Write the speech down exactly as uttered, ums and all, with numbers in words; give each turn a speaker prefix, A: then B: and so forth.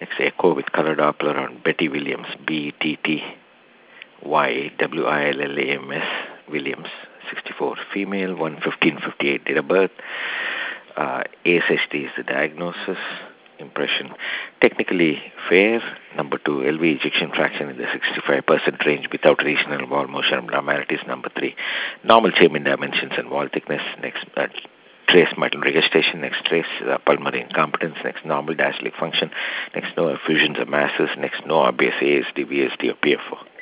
A: Next, echo with color Doppler on Betty Williams, B E T T Y W I L L A M S, Williams, sixty-four, female, one fifteen fifty-eight, date of birth. Uh, A S H D is the diagnosis. Impression, technically fair. Number two, L V ejection fraction in the sixty-five percent range without regional wall motion abnormalities. Number three, normal Chairman dimensions and wall thickness. Next, uh, trace mitral regurgitation. Next, trace uh, pulmonary incompetence. Next, normal diastolic function. Next, no effusions or masses. Next, no obvious A S D, V S D, or P F O.